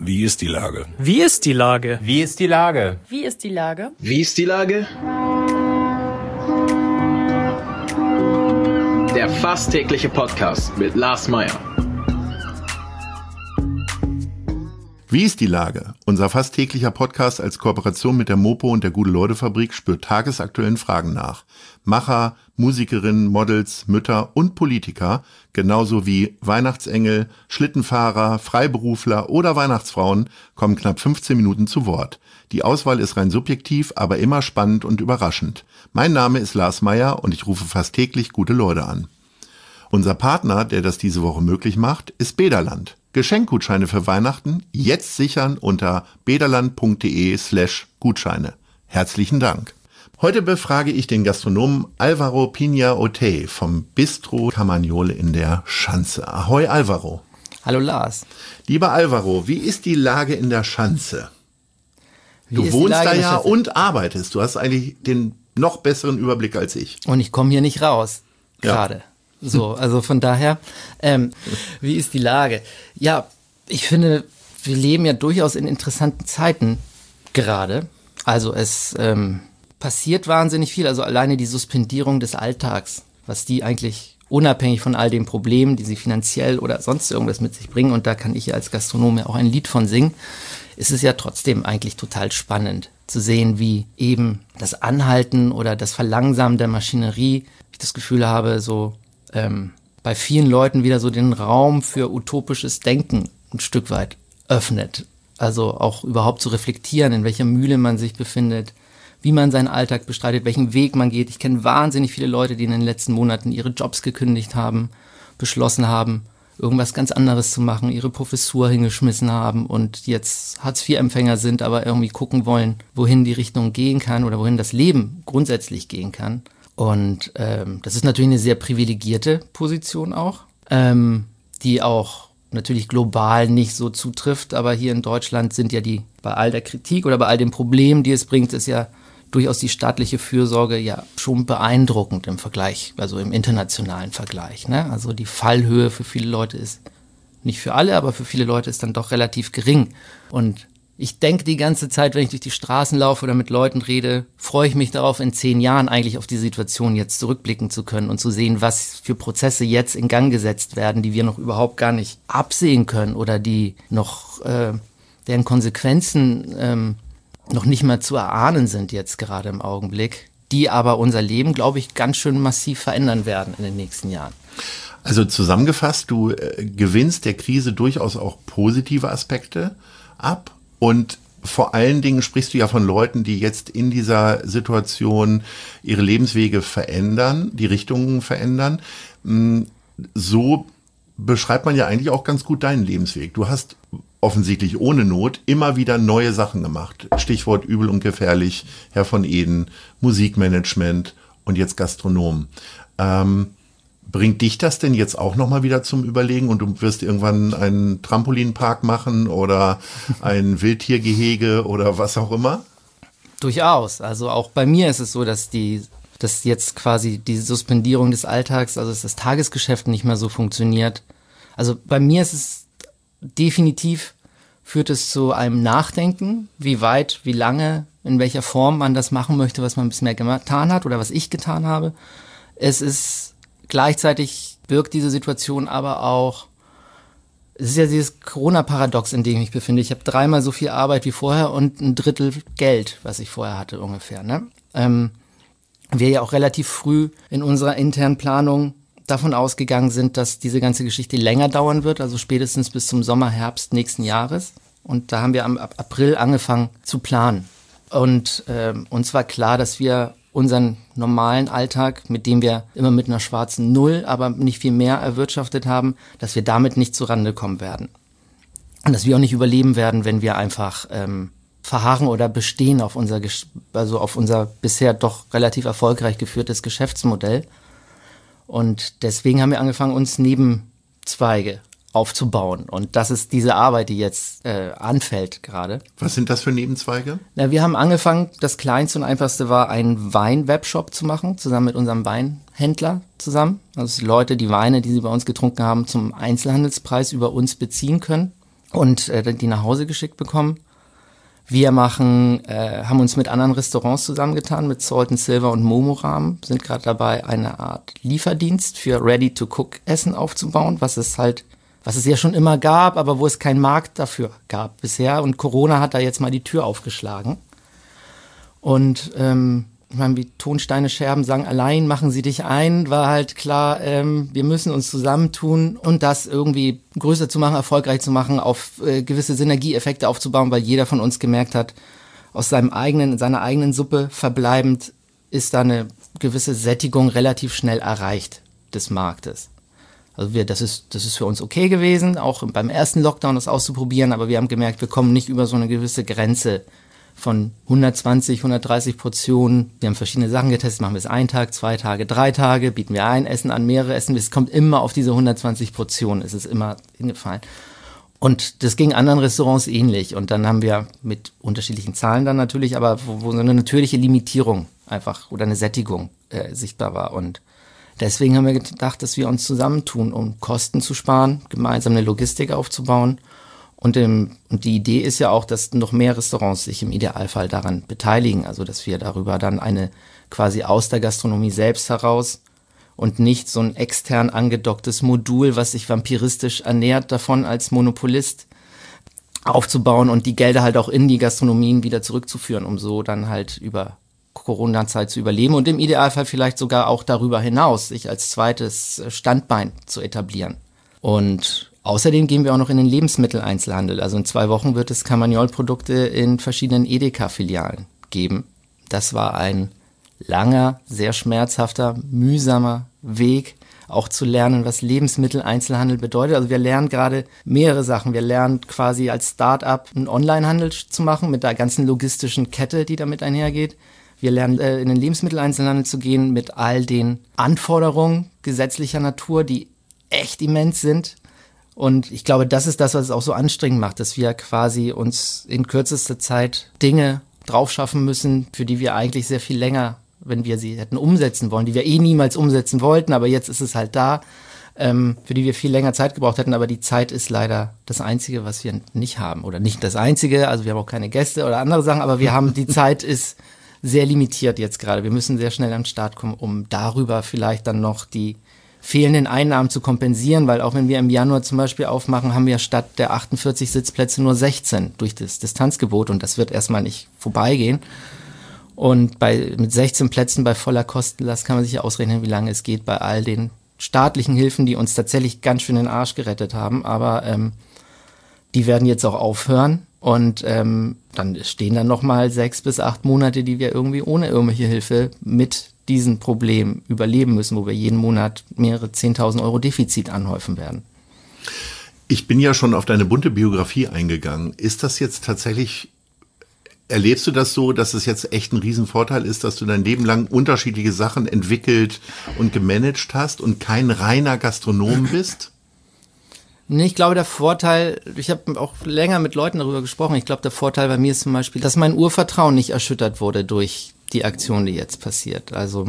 Wie ist die Lage? Wie ist die Lage? Wie ist die Lage? Wie ist die Lage? Wie ist die Lage? Der fast tägliche Podcast mit Lars Meyer. Wie ist die Lage? Unser fast täglicher Podcast als Kooperation mit der Mopo und der Gute-Leute-Fabrik spürt tagesaktuellen Fragen nach. Macher, Musikerinnen, Models, Mütter und Politiker, genauso wie Weihnachtsengel, Schlittenfahrer, Freiberufler oder Weihnachtsfrauen, kommen knapp 15 Minuten zu Wort. Die Auswahl ist rein subjektiv, aber immer spannend und überraschend. Mein Name ist Lars Meyer und ich rufe fast täglich gute Leute an. Unser Partner, der das diese Woche möglich macht, ist Bederland. Geschenkgutscheine für Weihnachten jetzt sichern unter bederland.de/Gutscheine. Herzlichen Dank. Heute befrage ich den Gastronomen Alvaro Piña Otey vom Bistro Carmagnole in der Schanze. Ahoi Alvaro. Hallo Lars. Lieber Alvaro, wie ist die Lage in der Schanze? Du wohnst da ja und arbeitest. Du hast eigentlich den noch besseren Überblick als ich. Und ich komme hier nicht raus, gerade. Ja. So, also von daher, wie ist die Lage? Ja, ich finde, wir leben ja durchaus in interessanten Zeiten gerade. Also es passiert wahnsinnig viel, also alleine die Suspendierung des Alltags, was die eigentlich unabhängig von all den Problemen, die sie finanziell oder sonst irgendwas mit sich bringen, und da kann ich ja als Gastronom ja auch ein Lied von singen, ist es ja trotzdem eigentlich total spannend zu sehen, wie eben das Anhalten oder das Verlangsamen der Maschinerie, ich das Gefühl habe, so bei vielen Leuten wieder so den Raum für utopisches Denken ein Stück weit öffnet. Also auch überhaupt zu reflektieren, in welcher Mühle man sich befindet, wie man seinen Alltag bestreitet, welchen Weg man geht. Ich kenne wahnsinnig viele Leute, die in den letzten Monaten ihre Jobs gekündigt haben, beschlossen haben, irgendwas ganz anderes zu machen, ihre Professur hingeschmissen haben und jetzt Hartz-IV-Empfänger sind, aber irgendwie gucken wollen, wohin die Richtung gehen kann oder wohin das Leben grundsätzlich gehen kann. Und das ist natürlich eine sehr privilegierte Position auch, die auch natürlich global nicht so zutrifft. Aber hier in Deutschland sind ja bei all der Kritik oder bei all den Problemen, die es bringt, ist ja durchaus die staatliche Fürsorge ja schon beeindruckend im Vergleich, also im internationalen Vergleich, ne? Also die Fallhöhe für viele Leute ist, nicht für alle, aber für viele Leute ist dann doch relativ gering. Und ich denke die ganze Zeit, wenn ich durch die Straßen laufe oder mit Leuten rede, freue ich mich darauf, in 10 Jahren eigentlich auf die Situation jetzt zurückblicken zu können und zu sehen, was für Prozesse jetzt in Gang gesetzt werden, die wir noch überhaupt gar nicht absehen können oder die noch, deren Konsequenzen noch nicht mal zu erahnen sind jetzt gerade im Augenblick, die aber unser Leben, glaube ich, ganz schön massiv verändern werden in den nächsten Jahren. Also zusammengefasst, du gewinnst der Krise durchaus auch positive Aspekte ab. Und vor allen Dingen sprichst du ja von Leuten, die jetzt in dieser Situation ihre Lebenswege verändern, die Richtungen verändern. So beschreibt man ja eigentlich auch ganz gut deinen Lebensweg. Du hast offensichtlich ohne Not immer wieder neue Sachen gemacht. Stichwort Übel und Gefährlich, Herr von Eden, Musikmanagement und jetzt Gastronom. Bringt dich das denn jetzt auch nochmal wieder zum Überlegen und du wirst irgendwann einen Trampolinpark machen oder ein Wildtiergehege oder was auch immer? Durchaus. Also auch bei mir ist es so, dass jetzt quasi die Suspendierung des Alltags, also dass das Tagesgeschäft nicht mehr so funktioniert. Also bei mir ist es definitiv, führt es zu einem Nachdenken, wie weit, wie lange, in welcher Form man das machen möchte, was man bisher getan hat oder was ich getan habe. Es ist gleichzeitig birgt diese Situation aber auch, es ist ja dieses Corona-Paradox, in dem ich mich befinde. Ich habe 3-mal so viel Arbeit wie vorher und 1/3 Geld, was ich vorher hatte ungefähr. Ne? Wir ja auch relativ früh in unserer internen Planung davon ausgegangen sind, dass diese ganze Geschichte länger dauern wird, also spätestens bis zum Sommer, Herbst nächsten Jahres. Und da haben wir am April angefangen zu planen. Und uns war klar, dass wir unseren normalen Alltag, mit dem wir immer mit einer schwarzen Null, aber nicht viel mehr erwirtschaftet haben, dass wir damit nicht zurande kommen werden. Und dass wir auch nicht überleben werden, wenn wir einfach verharren oder bestehen auf unser bisher doch relativ erfolgreich geführtes Geschäftsmodell. Und deswegen haben wir angefangen, uns Nebenzweige aufzubauen. Und das ist diese Arbeit, die jetzt anfällt gerade. Was sind das für Nebenzweige? Na, wir haben angefangen, das Kleinste und Einfachste war, einen Wein-Webshop zu machen, zusammen mit unserem Weinhändler zusammen. Also die Leute, die Weine, die sie bei uns getrunken haben, zum Einzelhandelspreis über uns beziehen können. und die nach Hause geschickt bekommen. Wir haben uns mit anderen Restaurants zusammengetan, mit Salt & Silver und Momoram, sind gerade dabei, eine Art Lieferdienst für Ready-to-Cook-Essen aufzubauen, was es ja schon immer gab, aber wo es keinen Markt dafür gab bisher. Und Corona hat da jetzt mal die Tür aufgeschlagen. Und ich meine, wie Tonsteine Scherben sagen, allein machen sie dich ein, war halt klar, wir müssen uns zusammentun und das irgendwie größer zu machen, erfolgreich zu machen, auf gewisse Synergieeffekte aufzubauen, weil jeder von uns gemerkt hat, aus seiner eigenen Suppe verbleibend ist da eine gewisse Sättigung relativ schnell erreicht des Marktes. Also das ist für uns okay gewesen, auch beim ersten Lockdown das auszuprobieren, aber wir haben gemerkt, wir kommen nicht über so eine gewisse Grenze von 120, 130 Portionen. Wir haben verschiedene Sachen getestet, machen wir es 1 Tag, 2 Tage, 3 Tage, bieten wir ein Essen an, mehrere Essen. Es kommt immer auf diese 120 Portionen, es ist immer hingefallen. Und das ging anderen Restaurants ähnlich. Und dann haben wir mit unterschiedlichen Zahlen dann natürlich, aber wo so eine natürliche Limitierung einfach oder eine Sättigung sichtbar war. Und deswegen haben wir gedacht, dass wir uns zusammentun, um Kosten zu sparen, gemeinsam eine Logistik aufzubauen. Und die Idee ist ja auch, dass noch mehr Restaurants sich im Idealfall daran beteiligen. Also dass wir darüber dann eine quasi aus der Gastronomie selbst heraus und nicht so ein extern angedocktes Modul, was sich vampiristisch ernährt, davon als Monopolist aufzubauen und die Gelder halt auch in die Gastronomien wieder zurückzuführen, um so dann halt über Corona-Zeit zu überleben und im Idealfall vielleicht sogar auch darüber hinaus sich als zweites Standbein zu etablieren. Und außerdem gehen wir auch noch in den Lebensmitteleinzelhandel. Also in 2 Wochen wird es Camagnol-Produkte in verschiedenen Edeka-Filialen geben. Das war ein langer, sehr schmerzhafter, mühsamer Weg, auch zu lernen, was Lebensmitteleinzelhandel bedeutet. Also wir lernen gerade mehrere Sachen. Wir lernen quasi als Start-up einen Onlinehandel zu machen mit der ganzen logistischen Kette, die damit einhergeht. Wir lernen in den Lebensmitteleinzelhandel zu gehen mit all den Anforderungen gesetzlicher Natur, die echt immens sind. Und ich glaube, das ist das, was es auch so anstrengend macht, dass wir quasi uns in kürzester Zeit Dinge drauf schaffen müssen, für die wir eigentlich sehr viel länger, wenn wir sie hätten umsetzen wollen, die wir niemals umsetzen wollten, aber jetzt ist es halt da, für die wir viel länger Zeit gebraucht hätten, aber die Zeit ist leider das Einzige, was wir nicht haben. Oder nicht das Einzige, also wir haben auch keine Gäste oder andere Sachen, aber die Zeit ist sehr limitiert jetzt gerade. Wir müssen sehr schnell am Start kommen, um darüber vielleicht dann noch die fehlenden Einnahmen zu kompensieren, weil auch wenn wir im Januar zum Beispiel aufmachen, haben wir statt der 48 Sitzplätze nur 16 durch das Distanzgebot und das wird erstmal nicht vorbeigehen. Und mit 16 Plätzen bei voller Kostenlast kann man sich ja ausrechnen, wie lange es geht bei all den staatlichen Hilfen, die uns tatsächlich ganz schön den Arsch gerettet haben, aber die werden jetzt auch aufhören und dann stehen dann nochmal 6 bis 8 Monate, die wir irgendwie ohne irgendwelche Hilfe mit diesen Problem überleben müssen, wo wir jeden Monat mehrere 10.000 Euro Defizit anhäufen werden. Ich bin ja schon auf deine bunte Biografie eingegangen. Ist das jetzt tatsächlich, erlebst du das so, dass es jetzt echt ein Riesenvorteil ist, dass du dein Leben lang unterschiedliche Sachen entwickelt und gemanagt hast und kein reiner Gastronom bist? Nee, ich glaube, der Vorteil, ich habe auch länger mit Leuten darüber gesprochen, ich glaube, der Vorteil bei mir ist zum Beispiel, dass mein Urvertrauen nicht erschüttert wurde durch die Aktion, die jetzt passiert. Also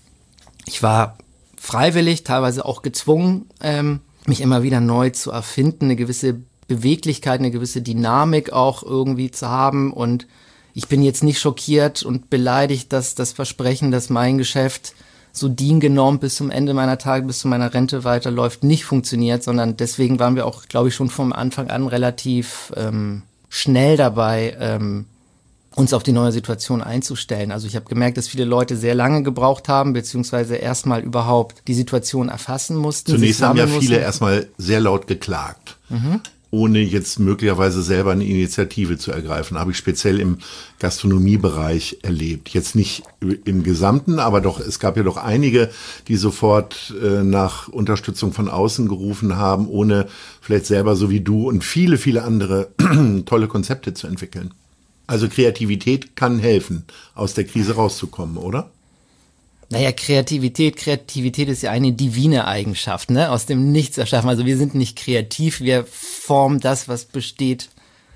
ich war freiwillig, teilweise auch gezwungen, mich immer wieder neu zu erfinden, eine gewisse Beweglichkeit, eine gewisse Dynamik auch irgendwie zu haben. Und ich bin jetzt nicht schockiert und beleidigt, dass das Versprechen, dass mein Geschäft so DIN-genormt bis zum Ende meiner Tage, bis zu meiner Rente weiterläuft, nicht funktioniert, sondern deswegen waren wir auch, glaube ich, schon vom Anfang an relativ schnell dabei, uns auf die neue Situation einzustellen. Also ich habe gemerkt, dass viele Leute sehr lange gebraucht haben, beziehungsweise erstmal überhaupt die Situation erfassen mussten. Zunächst haben ja viele erstmal sehr laut geklagt, ohne jetzt möglicherweise selber eine Initiative zu ergreifen. Habe ich speziell im Gastronomiebereich erlebt. Jetzt nicht im Gesamten, aber doch, es gab ja doch einige, die sofort nach Unterstützung von außen gerufen haben, ohne vielleicht selber so wie du und viele, viele andere tolle Konzepte zu entwickeln. Also Kreativität kann helfen, aus der Krise rauszukommen, oder? Naja, Kreativität ist ja eine divine Eigenschaft, ne? Aus dem Nichts erschaffen. Also wir sind nicht kreativ, wir formen das, was besteht,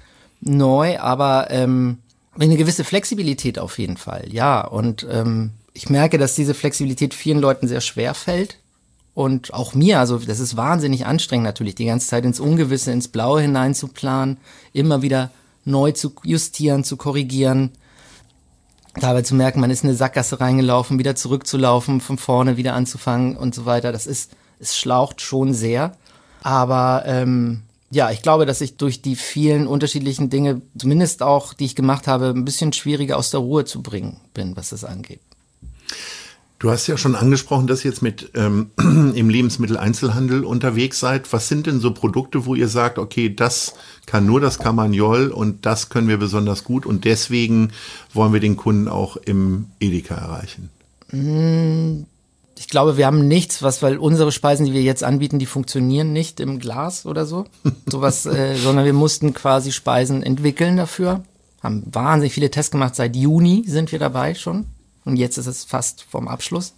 neu, aber eine gewisse Flexibilität auf jeden Fall, ja. Und ich merke, dass diese Flexibilität vielen Leuten sehr schwer fällt und auch mir, also das ist wahnsinnig anstrengend natürlich, die ganze Zeit ins Ungewisse, ins Blaue hinein zu planen, immer wieder neu zu justieren, zu korrigieren, dabei zu merken, man ist in eine Sackgasse reingelaufen, wieder zurückzulaufen, von vorne wieder anzufangen und so weiter. Es schlaucht schon sehr, aber ja, ich glaube, dass ich durch die vielen unterschiedlichen Dinge, zumindest auch, die ich gemacht habe, ein bisschen schwieriger aus der Ruhe zu bringen bin, was das angeht. Du hast ja schon angesprochen, dass ihr jetzt mit im Lebensmitteleinzelhandel unterwegs seid. Was sind denn so Produkte, wo ihr sagt, okay, das kann nur das Carmagnol und das können wir besonders gut und deswegen wollen wir den Kunden auch im Edeka erreichen? Ich glaube, wir haben nichts, weil unsere Speisen, die wir jetzt anbieten, die funktionieren nicht im Glas oder so. Sowas, sondern wir mussten quasi Speisen entwickeln dafür. Haben wahnsinnig viele Tests gemacht. Seit Juni sind wir dabei schon. Und jetzt ist es fast vorm Abschluss.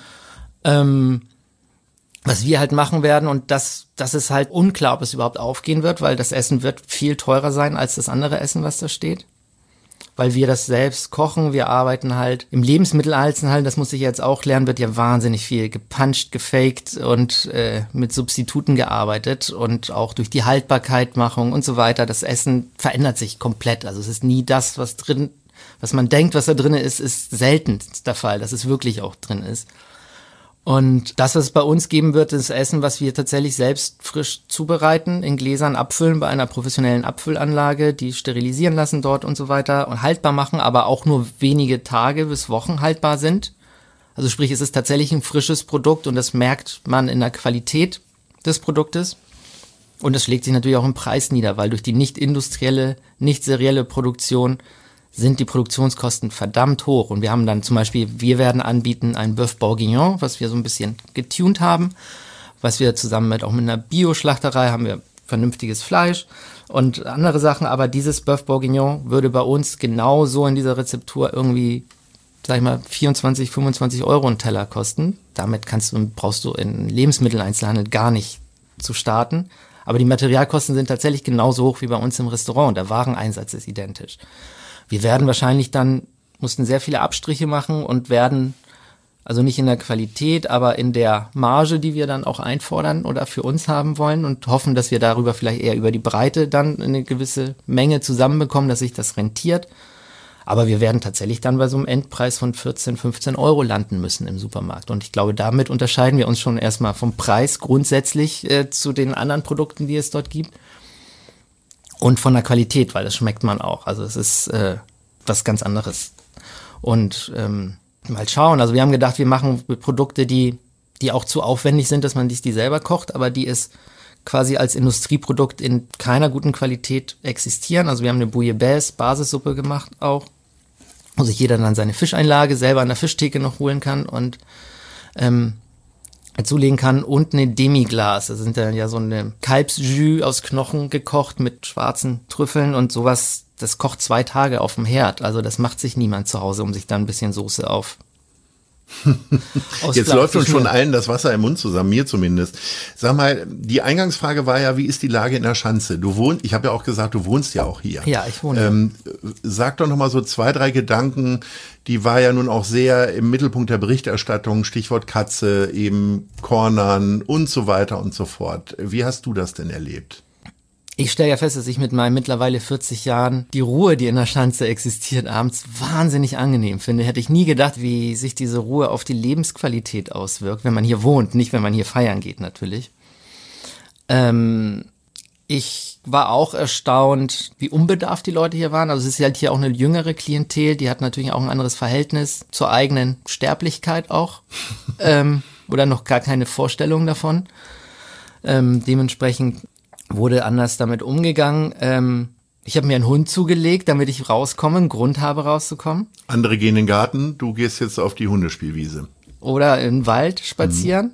Was wir halt machen werden, und das ist halt unklar, ob es überhaupt aufgehen wird, weil das Essen wird viel teurer sein als das andere Essen, was da steht. Weil wir das selbst kochen, wir arbeiten halt im Lebensmitteleinzelhandel, das muss ich jetzt auch lernen, wird ja wahnsinnig viel gepuncht, gefaked und mit Substituten gearbeitet und auch durch die Haltbarkeitmachung und so weiter. Das Essen verändert sich komplett, also es ist nie das, was man denkt, was da drin ist selten der Fall, dass es wirklich auch drin ist. Und das, was es bei uns geben wird, ist Essen, was wir tatsächlich selbst frisch zubereiten, in Gläsern abfüllen bei einer professionellen Abfüllanlage, die sterilisieren lassen dort und so weiter und haltbar machen, aber auch nur wenige Tage bis Wochen haltbar sind. Also sprich, es ist tatsächlich ein frisches Produkt und das merkt man in der Qualität des Produktes. Und das schlägt sich natürlich auch im Preis nieder, weil durch die nicht industrielle, nicht serielle Produktion sind die Produktionskosten verdammt hoch. Und wir haben dann zum Beispiel, wir werden anbieten ein Bœuf Bourguignon, was wir so ein bisschen getuned haben, was wir zusammen auch mit einer Bio-Schlachterei haben wir vernünftiges Fleisch und andere Sachen. Aber dieses Bœuf Bourguignon würde bei uns genauso in dieser Rezeptur irgendwie, sag ich mal, 24, 25 Euro einen Teller kosten. Damit brauchst du in Lebensmitteleinzelhandel gar nicht zu starten. Aber die Materialkosten sind tatsächlich genauso hoch wie bei uns im Restaurant. Der Wareneinsatz ist identisch. Wir werden wahrscheinlich mussten sehr viele Abstriche machen und werden, also nicht in der Qualität, aber in der Marge, die wir dann auch einfordern oder für uns haben wollen und hoffen, dass wir darüber vielleicht eher über die Breite dann eine gewisse Menge zusammenbekommen, dass sich das rentiert. Aber wir werden tatsächlich dann bei so einem Endpreis von 14, 15 Euro landen müssen im Supermarkt. Und ich glaube, damit unterscheiden wir uns schon erstmal vom Preis grundsätzlich zu den anderen Produkten, die es dort gibt. Und von der Qualität, weil das schmeckt man auch. Also es ist was ganz anderes. Und mal schauen. Also wir haben gedacht, wir machen Produkte, die auch zu aufwendig sind, dass man die selber kocht, aber die es quasi als Industrieprodukt in keiner guten Qualität existieren. Also wir haben eine Bouillabaisse Basissuppe gemacht auch, wo sich jeder dann seine Fischeinlage selber an der Fischtheke noch holen kann und zulegen kann und eine Demi-Glace. Das sind dann ja so eine Kalbsjus aus Knochen gekocht mit schwarzen Trüffeln und sowas. Das kocht 2 Tage auf dem Herd. Also das macht sich niemand zu Hause, um sich da ein bisschen Soße auf. Jetzt läuft uns schon allen das Wasser im Mund zusammen, mir zumindest. Sag mal, die Eingangsfrage war ja, wie ist die Lage in der Schanze? Ich habe ja auch gesagt, du wohnst ja auch hier. Ja, ich wohne. Sag doch noch mal so 2, 3 Gedanken. Die war ja nun auch sehr im Mittelpunkt der Berichterstattung, Stichwort Katze, eben Cornern und so weiter und so fort. Wie hast du das denn erlebt? Ich stelle ja fest, dass ich mit meinen mittlerweile 40 Jahren die Ruhe, die in der Schanze existiert, abends wahnsinnig angenehm finde. Hätte ich nie gedacht, wie sich diese Ruhe auf die Lebensqualität auswirkt, wenn man hier wohnt, nicht wenn man hier feiern geht natürlich. Ich war auch erstaunt, wie unbedarft die Leute hier waren. Also es ist halt hier auch eine jüngere Klientel, die hat natürlich auch ein anderes Verhältnis zur eigenen Sterblichkeit auch oder noch gar keine Vorstellung davon. Dementsprechend wurde anders damit umgegangen. Ich habe mir einen Hund zugelegt, damit ich rauskomme, einen Grund habe rauszukommen. Andere gehen in den Garten, du gehst jetzt auf die Hundespielwiese. Oder im Wald spazieren.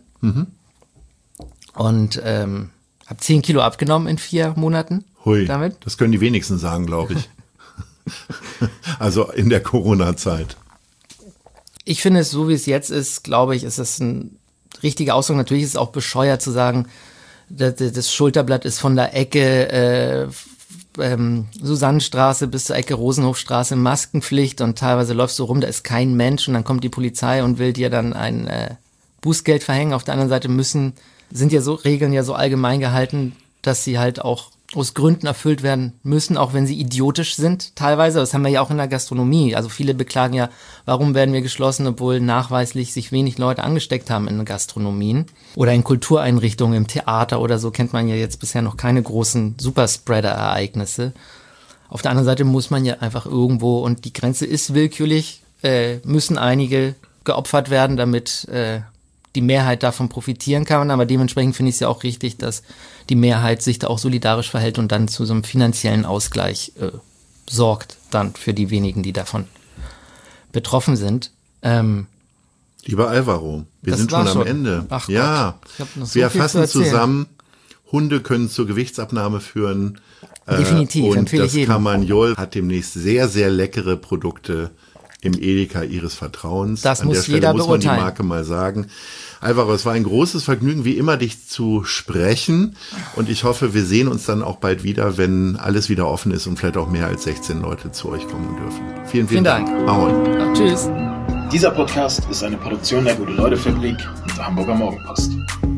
Und habe 10 Kilo abgenommen in 4 Monaten. Hui, damit. Das können die wenigsten sagen, glaube ich. Also in der Corona-Zeit. Ich finde es, so wie es jetzt ist, glaube ich, ist es ein richtiger Ausdruck. Natürlich ist es auch bescheuert zu sagen, das Schulterblatt ist von der Ecke Susannenstraße bis zur Ecke Rosenhofstraße Maskenpflicht und teilweise läufst du rum, da ist kein Mensch und dann kommt die Polizei und will dir dann ein Bußgeld verhängen. Auf der anderen Seite sind ja so Regeln ja so allgemein gehalten, dass sie halt auch aus Gründen erfüllt werden müssen, auch wenn sie idiotisch sind teilweise. Das haben wir ja auch in der Gastronomie. Also viele beklagen ja, warum werden wir geschlossen, obwohl nachweislich sich wenig Leute angesteckt haben in Gastronomien. Oder in Kultureinrichtungen, im Theater oder so kennt man ja jetzt bisher noch keine großen Superspreader-Ereignisse. Auf der anderen Seite muss man ja einfach irgendwo, und die Grenze ist willkürlich, müssen einige geopfert werden, damit die Mehrheit davon profitieren kann. Aber dementsprechend finde ich es ja auch richtig, dass die Mehrheit sich da auch solidarisch verhält und dann zu so einem finanziellen Ausgleich sorgt, dann für die wenigen, die davon betroffen sind. Lieber Alvaro, wir sind schon am Ende. Ach ja, Gott, wir fassen zusammen, Hunde können zur Gewichtsabnahme führen. Definitiv, und empfehle ich das jedem. Carmagnol hat demnächst sehr, sehr leckere Produkte im Edeka Ihres Vertrauens. Das An muss der Stelle jeder muss man die beurteilen. Marke mal sagen. Alvaro, es war ein großes Vergnügen, wie immer, dich zu sprechen. Und ich hoffe, wir sehen uns dann auch bald wieder, wenn alles wieder offen ist und vielleicht auch mehr als 16 Leute zu euch kommen dürfen. Vielen, vielen Dank. Ahoi. Ja, tschüss. Dieser Podcast ist eine Produktion der Gute-Leute-Fabrik und der Hamburger Morgenpost.